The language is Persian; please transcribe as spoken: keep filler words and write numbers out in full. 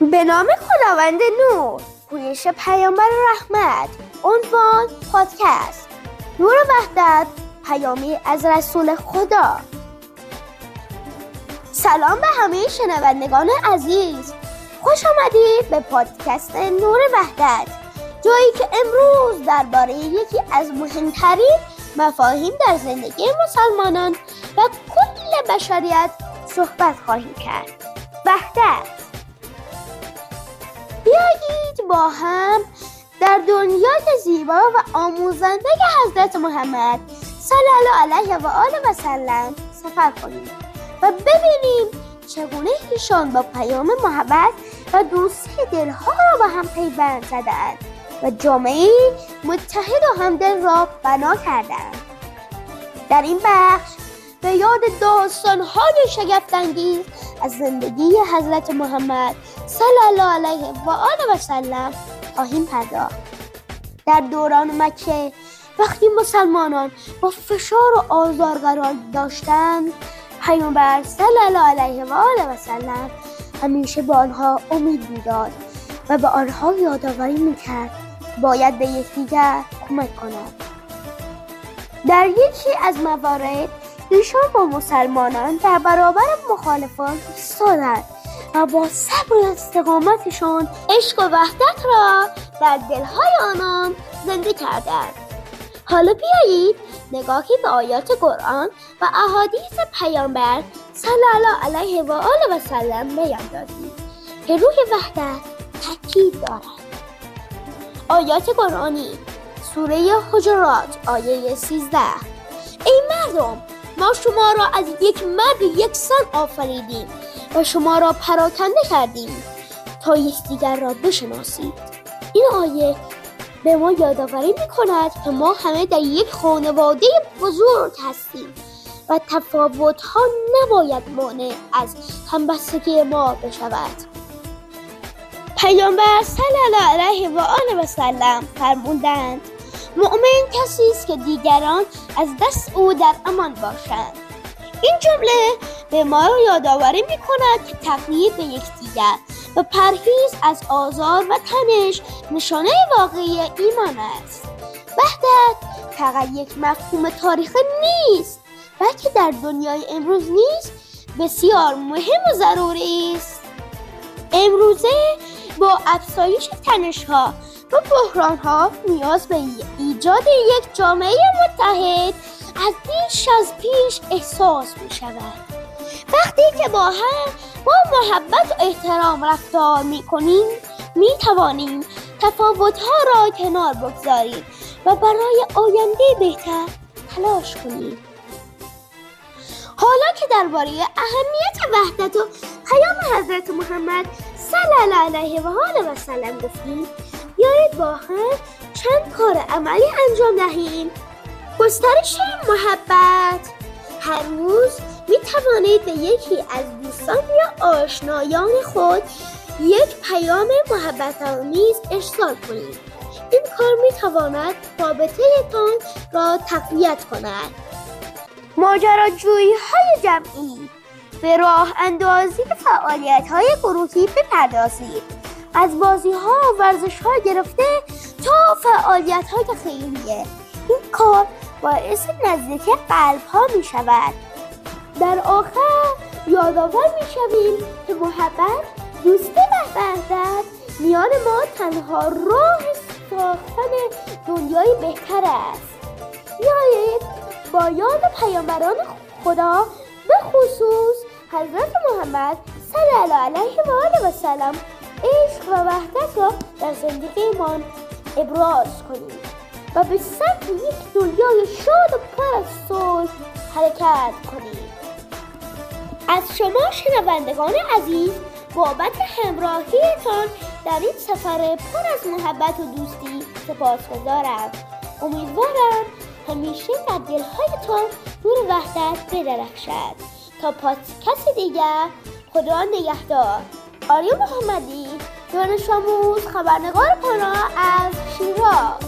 به نام خداوند نور، پویش پیامبر رحمت. عنوان پادکست نور وحدت، پیامی از رسول خدا. سلام به همه شنوندگان عزیز، خوش آمدید به پادکست نور وحدت، جایی که امروز درباره یکی از مهمترین مفاهیم در زندگی مسلمانان و کل بشریت صحبت خواهیم کرد: وحدت. بیایید با هم در دنیای زیبا و آموزنده حضرت محمد صلی الله علیه و آله و سلم سفر کنیم و ببینیم چگونه ایشان با پیام محبت و دوستی دلها را با هم پیوند زدند و جامعه متحد و همدل را بنا کردند. در این بخش به یاد داستان‌های شگفت‌انگیز از زندگی حضرت محمد صلی الله علیه و آله و سلم خواهیم پرداخت. در دوران مکه وقتی مسلمانان با فشار و آزار قرار داشتند، پیامبر صلی الله علیه و آله و سلم همیشه به آنها امید می‌داد و به آنها یادآوری می‌کرد باید به یکدیگر کمک کنند. در یکی از موارد ایشان با مسلمانان در برابر مخالفان ایستادند و با صبر و استقامتشان عشق و وحدت را در دلهای آنان زنده کردند. حالا بیایید نگاهی به آیات قرآن و احادیث پیامبر صلی الله علیه و آله و سلم بیندازیم که روی وحدت تاکید دارد. آیات قرآنی سوره حجرات آیه سیزده: ای مردم، ما شما را از یک مرد یکسان آفریدیم و شما را پراکنده کردیم تا یکدیگر را بشناسید. این آیه به ما یادآوری می‌کند که ما همه در یک خانواده بزرگ هستیم و تفاوت‌ها نباید مانع از همبستگی ما بشود. پیامبر صلی الله علیه و آله و سلم فرمودند: مؤمن کسی است که دیگران از دست او در امان باشند. این جمله به ما را یادآوری می‌کند که تقلید به یکدیگر و پرهیز از آزار و تنش نشانه واقعی ایمان است. وحدت فقط یک مفهوم تاریخی نیست، بلکه در دنیای امروز نیز بسیار مهم و ضروری است. امروزه با افزایش تنش‌ها و بحران‌ها نیاز به ایجاد یک جامعه متحد از بیش از پیش احساس می‌شود. وقتی که با هم با محبت و احترام رفتار می‌کنیم، می‌توانیم تفاوت‌ها را کنار بگذاریم و برای آینده بهتر تلاش کنیم. حالا که درباره اهمیت وحدت و پیام حضرت محمد صلی الله علیه و آله و سلم گفتیم، بیایید با هم چند کار عملی انجام دهیم. گسترش محبت. هر روز می توانید به یکی از دوستان یا آشنایان خود یک پیام محبت آمیز ارسال کنید. این کار می تواند رابطه تان را تقویت کند. ماجراجویی های جمعی. به راه اندازی فعالیت های گروهی بپردازید، از بازی ها و ورزش ها گرفته تا فعالیت های خیریه. این کار باعث نزدیکی قلب ها می شود. در آخر یادآور می شویم که محبت، دوستی و وحدت میان ما تنها راه ساختن دنیای بهتر است. بیایید با یاد پیامبران خدا به خصوص حضرت محمد صلی الله علیه و آله و سلم عشق و وحدت را در زندگیمان ابراز کنیم و به سمت یک دنیای شاد و پر از صلح حرکت کنیم. از شما شنوندگان عزیز بابت همراهیتان در این سفر پر از محبت و دوستی سپاسگزارم. امیدوارم همیشه در دلهایتان نور وحدت بدرخشد. تا پادکست دیگر، خدا نگهدار. آریا محمدی، دانش آموز، خبرنگار پانا از شیراز.